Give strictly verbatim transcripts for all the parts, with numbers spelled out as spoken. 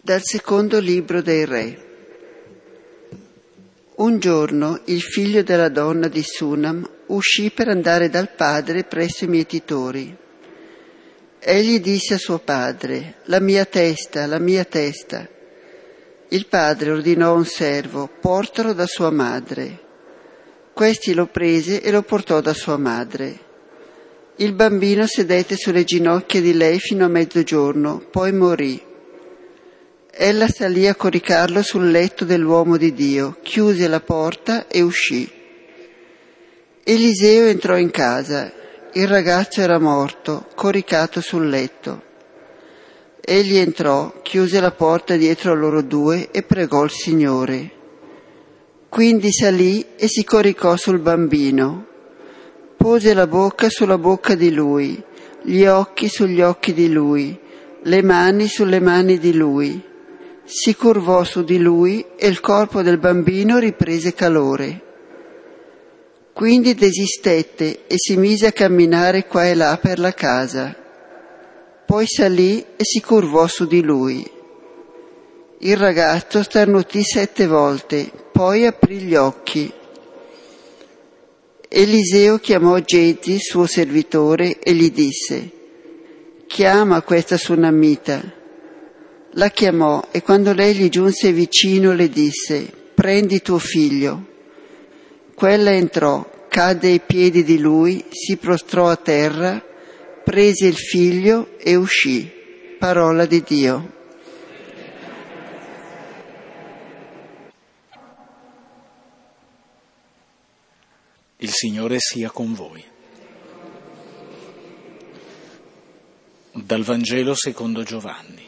Dal secondo libro dei Re. Un giorno il figlio della donna di Sunam uscì per andare dal padre presso i mietitori. Egli disse a suo padre: «La mia testa, la mia testa». Il padre ordinò a un servo: «Portalo da sua madre». Questi lo prese e lo portò da sua madre. Il bambino sedette sulle ginocchia di lei fino a mezzogiorno, poi morì. Ella salì a coricarlo sul letto dell'uomo di Dio, chiuse la porta e uscì. Eliseo entrò in casa. Il ragazzo era morto, coricato sul letto. Egli entrò, chiuse la porta dietro a loro due e pregò il Signore. Quindi salì e si coricò sul bambino. Pose la bocca sulla bocca di lui, gli occhi sugli occhi di lui, le mani sulle mani di lui. Si curvò su di lui e il corpo del bambino riprese calore. Quindi desistette e si mise a camminare qua e là per la casa. Poi salì e si curvò su di lui. Il ragazzo starnutì sette volte, poi aprì gli occhi. Eliseo chiamò Gezi, suo servitore, e gli disse: «Chiama questa sunamita». La chiamò e quando lei gli giunse vicino le disse: «Prendi tuo figlio». Quella entrò, cadde ai piedi di lui, si prostrò a terra, prese il figlio e uscì. Parola di Dio. Il Signore sia con voi. Dal Vangelo secondo Giovanni.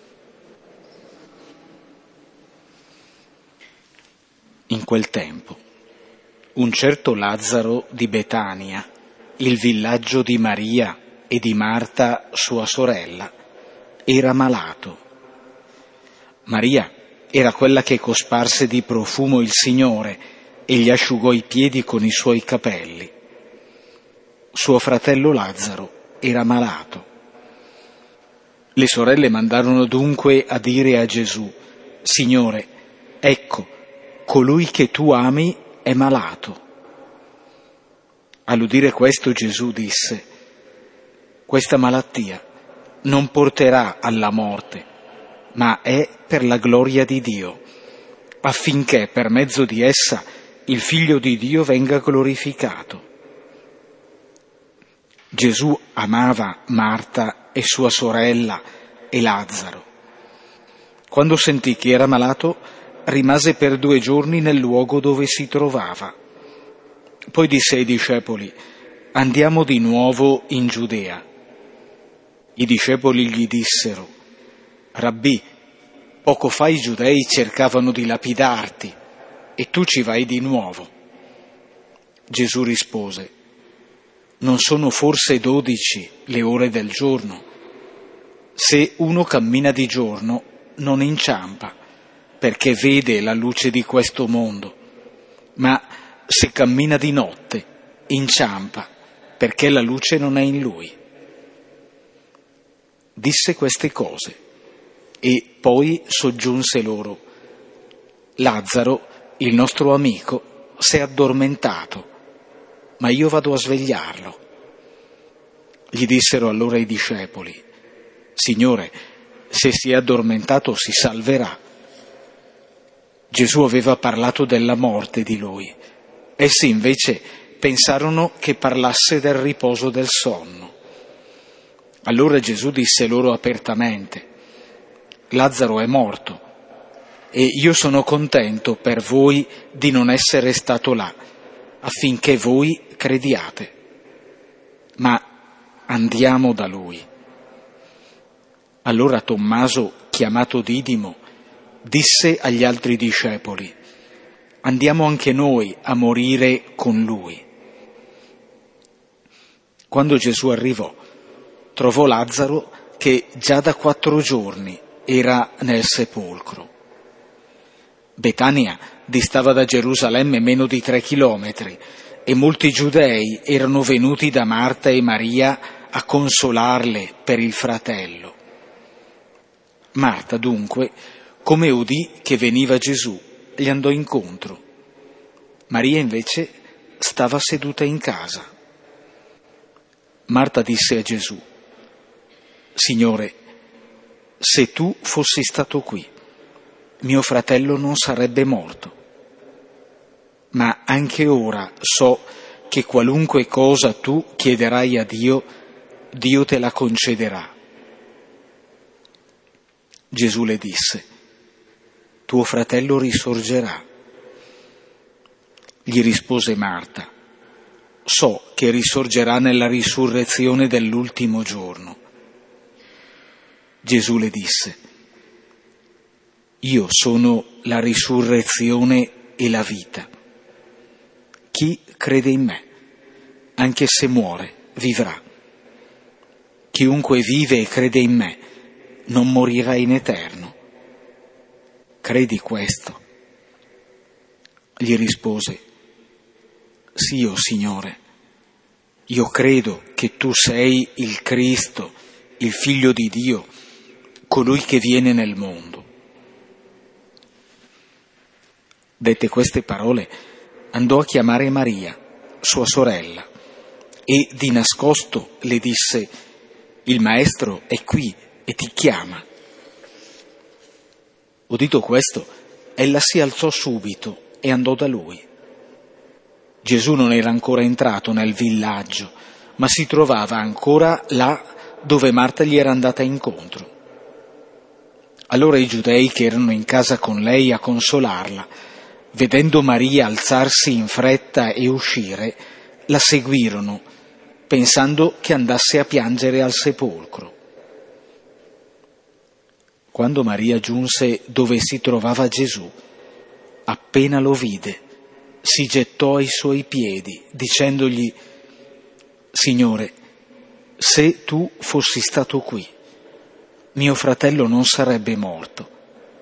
In quel tempo, un certo Lazzaro di Betania, il villaggio di Maria e di Marta, sua sorella, era malato. Maria era quella che cosparse di profumo il Signore e gli asciugò i piedi con i suoi capelli. Suo fratello Lazzaro era malato. Le sorelle mandarono dunque a dire a Gesù: «Signore, ecco, colui che tu ami è malato». All'udire questo Gesù disse: «Questa malattia non porterà alla morte, ma è per la gloria di Dio, affinché per mezzo di essa il Figlio di Dio venga glorificato». Gesù amava Marta e sua sorella e Lazzaro. Quando sentì che era malato, rimase per due giorni nel luogo dove si trovava. Poi disse ai discepoli: «Andiamo di nuovo in Giudea». I discepoli gli dissero: «Rabbì, poco fa i giudei cercavano di lapidarti e tu ci vai di nuovo». Gesù rispose: «Non sono forse dodici le ore del giorno? Se uno cammina di giorno non inciampa, perché vede la luce di questo mondo, ma se cammina di notte inciampa, perché la luce non è in lui». Disse queste cose e poi soggiunse loro: «Lazzaro, il nostro amico, si è addormentato, ma io vado a svegliarlo». Gli dissero allora i discepoli: «Signore, se si è addormentato si salverà». Gesù aveva parlato della morte di lui. Essi invece pensarono che parlasse del riposo del sonno. Allora Gesù disse loro apertamente: «Lazzaro è morto e io sono contento per voi di non essere stato là, affinché voi crediate. Ma andiamo da lui». Allora Tommaso, chiamato Didimo, disse agli altri discepoli: «Andiamo anche noi a morire con lui». Quando Gesù arrivò, trovò Lazzaro che già da quattro giorni era nel sepolcro. Betania distava da Gerusalemme meno di tre chilometri e molti giudei erano venuti da Marta e Maria a consolarle per il fratello. Marta, dunque, come udì che veniva Gesù, gli andò incontro. Maria invece stava seduta in casa. Marta disse a Gesù: Signore, se tu fossi stato qui, mio fratello non sarebbe morto. Ma anche ora so che qualunque cosa tu chiederai a Dio, Dio te la concederà. Gesù le disse: tuo fratello risorgerà. Gli rispose Marta: so che risorgerà nella risurrezione dell'ultimo giorno. Gesù le disse: io sono la risurrezione e la vita. Chi crede in me, anche se muore, vivrà. Chiunque vive e crede in me non morirà in eterno. Credi questo? Gli rispose: sì, o Signore, io credo che tu sei il Cristo, il Figlio di Dio, colui che viene nel mondo. Dette queste parole, andò a chiamare Maria, sua sorella, e di nascosto le disse: il Maestro è qui e ti chiama. Udito questo, ella si alzò subito e andò da lui. Gesù non era ancora entrato nel villaggio, ma si trovava ancora là dove Marta gli era andata incontro. Allora i giudei che erano in casa con lei a consolarla, vedendo Maria alzarsi in fretta e uscire, la seguirono, pensando che andasse a piangere al sepolcro. Quando Maria giunse dove si trovava Gesù, appena lo vide, si gettò ai suoi piedi, dicendogli: Signore, se tu fossi stato qui, mio fratello non sarebbe morto.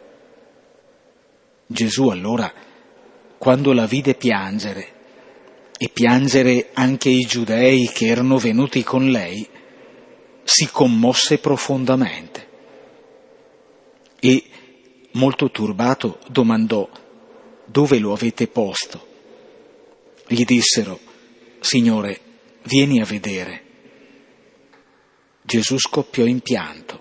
Gesù allora, quando la vide piangere, e piangere anche i giudei che erano venuti con lei, si commosse profondamente e, molto turbato, domandò: dove lo avete posto? Gli dissero: Signore, vieni a vedere. Gesù scoppiò in pianto.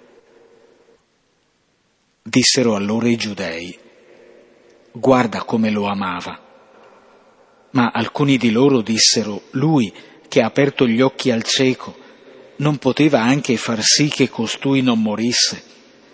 Dissero allora i giudei: guarda come lo amava. Ma alcuni di loro dissero: lui che ha aperto gli occhi al cieco non poteva anche far sì che costui non morisse?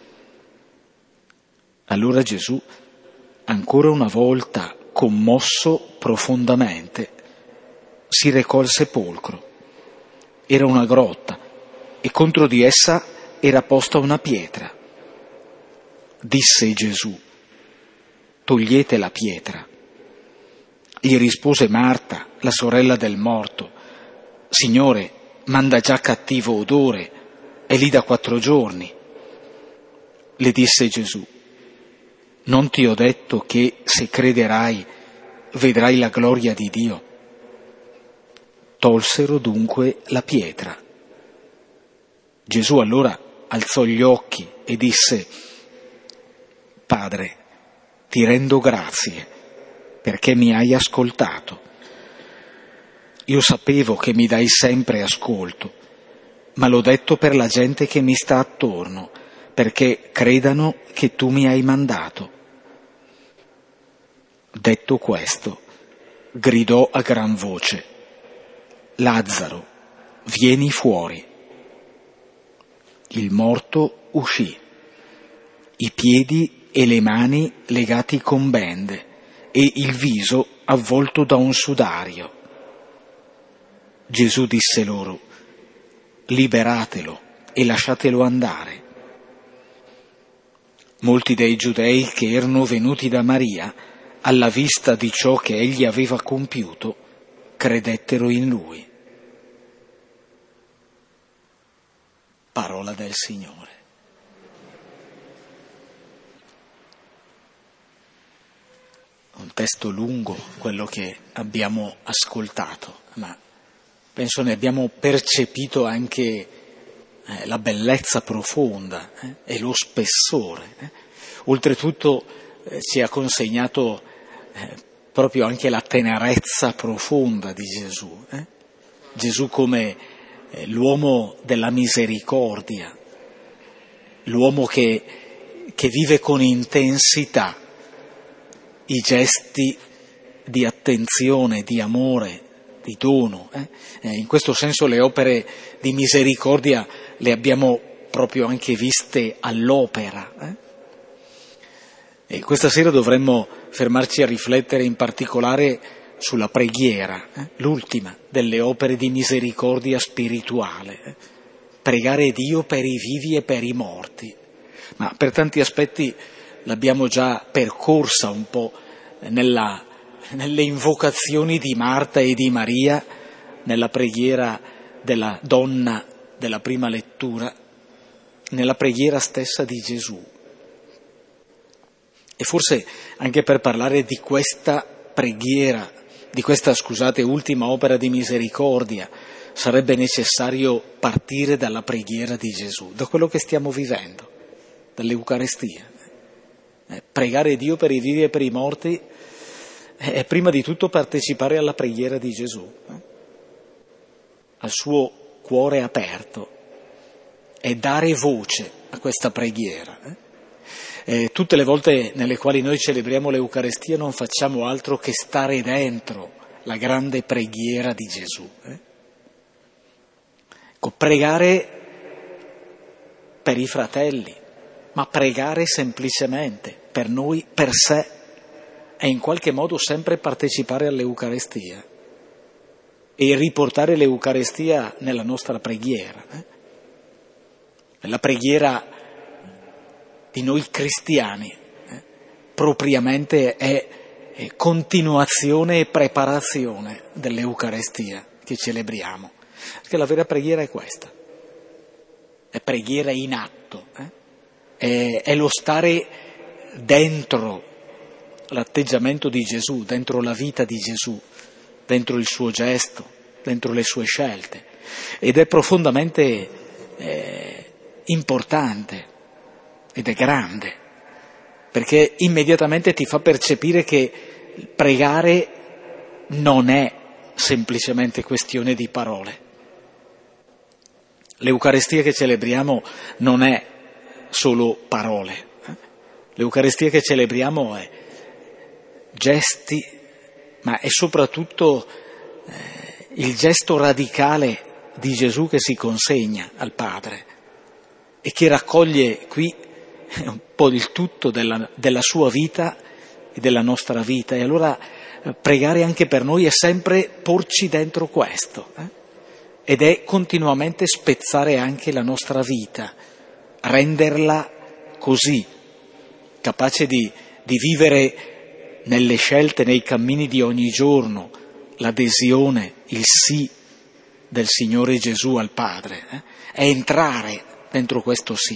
Allora Gesù, ancora una volta commosso profondamente, si recò al sepolcro. Era una grotta e contro di essa era posta una pietra. Disse Gesù: togliete la pietra. Gli rispose Marta, la sorella del morto: Signore, manda già cattivo odore, è lì da quattro giorni. Le disse Gesù: non ti ho detto che se crederai vedrai la gloria di Dio? Tolsero dunque la pietra. Gesù allora alzò gli occhi e disse: Padre, ti rendo grazie perché mi hai ascoltato. Io sapevo che mi dai sempre ascolto, ma l'ho detto per la gente che mi sta attorno, perché credano che tu mi hai mandato. Detto questo, gridò a gran voce: Lazzaro, vieni fuori. Il morto uscì, i piedi e le mani legati con bende e il viso avvolto da un sudario. Gesù disse loro: liberatelo e lasciatelo andare. Molti dei giudei che erano venuti da Maria, alla vista di ciò che egli aveva compiuto, credettero in lui. Parola del Signore. Un testo lungo, quello che abbiamo ascoltato, ma penso ne abbiamo percepito anche eh, la bellezza profonda eh, e lo spessore. Eh. Oltretutto eh, ci ha consegnato eh, proprio anche la tenerezza profonda di Gesù. Eh. Gesù come eh, l'uomo della misericordia, l'uomo che, che vive con intensità i gesti di attenzione, di amore, di dono. Eh? Eh, in questo senso le opere di misericordia le abbiamo proprio anche viste all'opera. Eh? E questa sera dovremmo fermarci a riflettere in particolare sulla preghiera, eh? l'ultima delle opere di misericordia spirituale. Eh? Pregare Dio per i vivi e per i morti. Ma per tanti aspetti l'abbiamo già percorsa un po' nella, nelle invocazioni di Marta e di Maria, nella preghiera della donna della prima lettura, nella preghiera stessa di Gesù. E forse anche per parlare di questa preghiera, di questa, scusate, ultima opera di misericordia, sarebbe necessario partire dalla preghiera di Gesù, da quello che stiamo vivendo, dall'Eucarestia. Eh, pregare Dio per i vivi e per i morti è prima di tutto partecipare alla preghiera di Gesù, eh? al suo cuore aperto, e dare voce a questa preghiera. Eh? Eh, tutte le volte nelle quali noi celebriamo l'Eucarestia non facciamo altro che stare dentro la grande preghiera di Gesù. Eh? Ecco, pregare per i fratelli, ma pregare semplicemente per noi, per sé, e in qualche modo sempre partecipare all'Eucarestia e riportare l'Eucarestia nella nostra preghiera. Eh? La preghiera di noi cristiani eh? propriamente è, è continuazione e preparazione dell'Eucarestia che celebriamo, perché la vera preghiera è questa, è preghiera in atto, eh? è, è lo stare dentro l'atteggiamento di Gesù, dentro la vita di Gesù, dentro il suo gesto, dentro le sue scelte, ed è profondamente eh, importante ed è grande, perché immediatamente ti fa percepire che pregare non è semplicemente questione di parole. L'Eucarestia che celebriamo non è solo parole, eh? L'Eucarestia che celebriamo è gesti, ma è soprattutto eh, il gesto radicale di Gesù che si consegna al Padre e che raccoglie qui un po' il tutto della, della sua vita e della nostra vita. E allora eh, pregare anche per noi è sempre porci dentro questo, eh? ed è continuamente spezzare anche la nostra vita, renderla così, capace di, di vivere nelle scelte, nei cammini di ogni giorno, l'adesione, il sì del Signore Gesù al Padre, eh? è entrare dentro questo sì.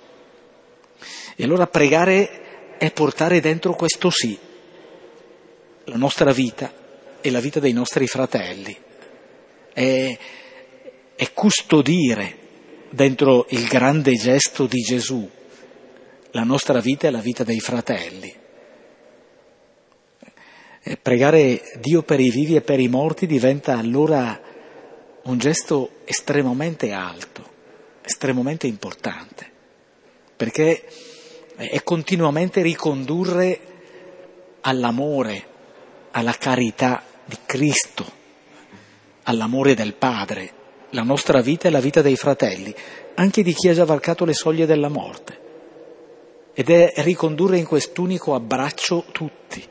E allora pregare è portare dentro questo sì la nostra vita e la vita dei nostri fratelli, è, è custodire dentro il grande gesto di Gesù la nostra vita e la vita dei fratelli. E pregare Dio per i vivi e per i morti diventa allora un gesto estremamente alto, estremamente importante, perché è continuamente ricondurre all'amore, alla carità di Cristo, all'amore del Padre, la nostra vita e la vita dei fratelli, anche di chi ha già varcato le soglie della morte, ed è ricondurre in quest'unico abbraccio tutti.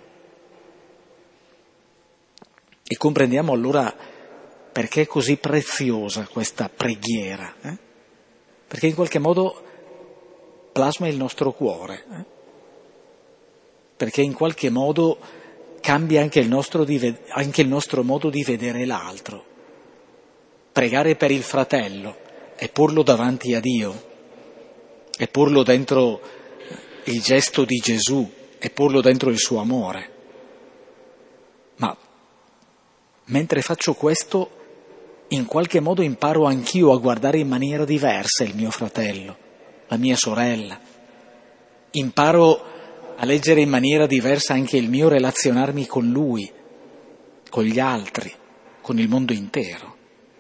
E comprendiamo allora perché è così preziosa questa preghiera, eh? perché in qualche modo plasma il nostro cuore, eh? perché in qualche modo cambia anche il, nostro di ve- anche il nostro modo di vedere l'altro. Pregare per il fratello è porlo davanti a Dio, è porlo dentro il gesto di Gesù, è porlo dentro il suo amore. Ma mentre faccio questo in qualche modo imparo anch'io a guardare in maniera diversa il mio fratello, la mia sorella. Imparo a leggere in maniera diversa anche il mio relazionarmi con lui, con gli altri, con il mondo intero.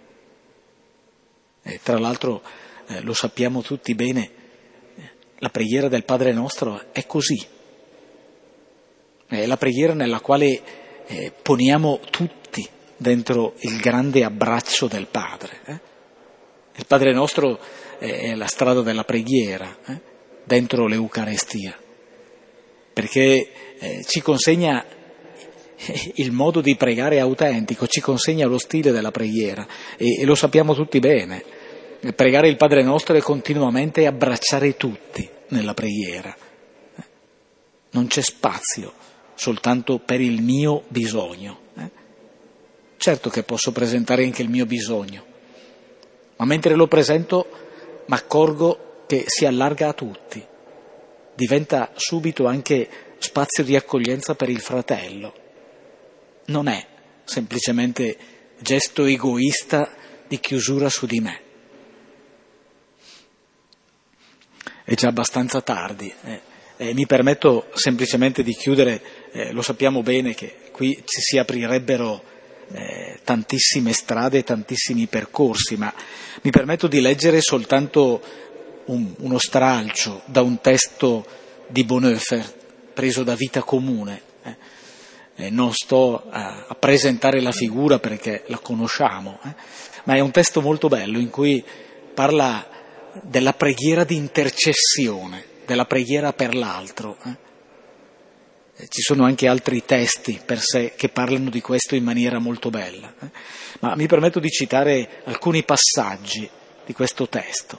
E tra l'altro eh, lo sappiamo tutti bene, la preghiera del Padre nostro è così. È la preghiera nella quale eh, poniamo tutti dentro il grande abbraccio del Padre. Eh? Il Padre nostro è la strada della preghiera, eh? dentro l'Eucarestia, perché eh, ci consegna il modo di pregare autentico, ci consegna lo stile della preghiera e, e lo sappiamo tutti bene. Pregare il Padre nostro è continuamente abbracciare tutti nella preghiera. Non c'è spazio soltanto per il mio bisogno. Eh? Certo che posso presentare anche il mio bisogno, ma mentre lo presento mi accorgo che si allarga a tutti, diventa subito anche spazio di accoglienza per il fratello. Non è semplicemente gesto egoista di chiusura su di me. È già abbastanza tardi. Eh. Eh, mi permetto semplicemente di chiudere, eh, lo sappiamo bene che qui ci si aprirebbero eh, tantissime strade, tantissimi percorsi, ma mi permetto di leggere soltanto un, uno stralcio da un testo di Bonhoeffer preso da Vita Comune. Eh. Eh, non sto a, a presentare la figura perché la conosciamo, eh, ma è un testo molto bello in cui parla della preghiera di intercessione, della preghiera per l'altro. Eh. Ci sono anche altri testi per sé che parlano di questo in maniera molto bella, eh. ma mi permetto di citare alcuni passaggi di questo testo.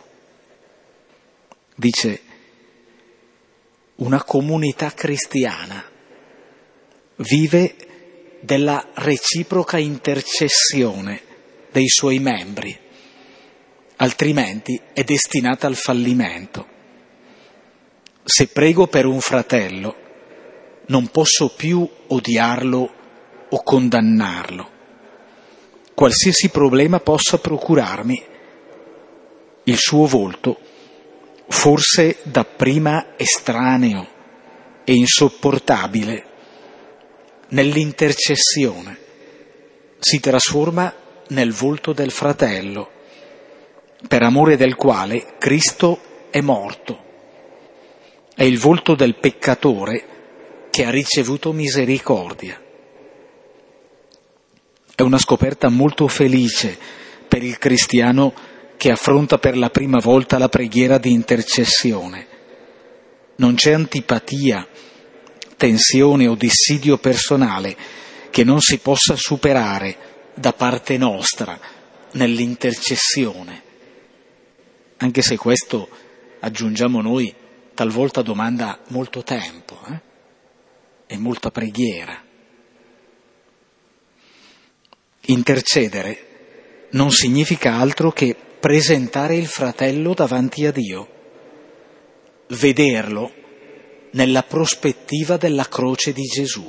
Dice: una comunità cristiana vive della reciproca intercessione dei suoi membri, altrimenti è destinata al fallimento. Se prego per un fratello, non posso più odiarlo o condannarlo. Qualsiasi problema possa procurarmi, il suo volto, forse dapprima estraneo e insopportabile, nell'intercessione si trasforma nel volto del fratello, per amore del quale Cristo è morto. È il volto del peccatore che ha ricevuto misericordia. È una scoperta molto felice per il cristiano che affronta per la prima volta la preghiera di intercessione. Non c'è antipatia, tensione o dissidio personale che non si possa superare da parte nostra nell'intercessione, anche se questo, aggiungiamo noi, talvolta domanda molto tempo eh? e molta preghiera. Intercedere non significa altro che presentare il fratello davanti a Dio, vederlo nella prospettiva della croce di Gesù,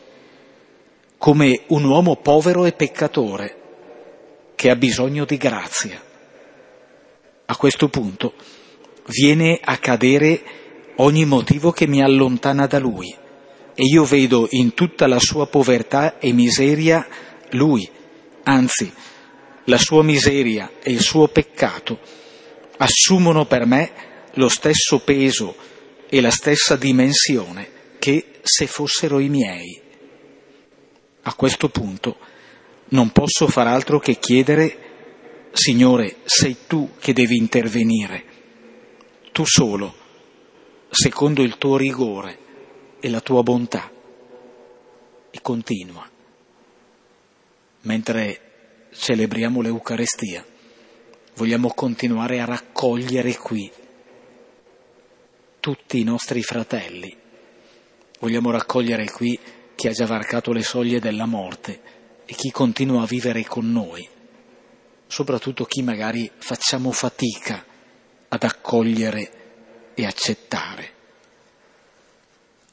come un uomo povero e peccatore che ha bisogno di grazia. A questo punto viene a cadere ogni motivo che mi allontana da Lui e io vedo in tutta la sua povertà e miseria Lui, anzi la sua miseria e il suo peccato assumono per me lo stesso peso e la stessa dimensione che se fossero i miei. A questo punto non posso far altro che chiedere: Signore, sei tu che devi intervenire, tu solo, secondo il tuo rigore e la tua bontà. E continua. Mentre celebriamo l'Eucarestia, vogliamo continuare a raccogliere qui tutti i nostri fratelli. Vogliamo raccogliere qui chi ha già varcato le soglie della morte e chi continua a vivere con noi, soprattutto chi magari facciamo fatica ad accogliere e accettare.